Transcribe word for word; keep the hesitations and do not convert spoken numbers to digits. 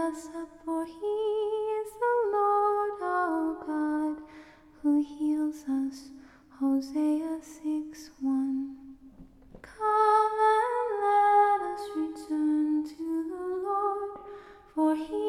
us up, for he is the Lord our God, who heals us. Hosea six one. Come and let us return to the Lord, for he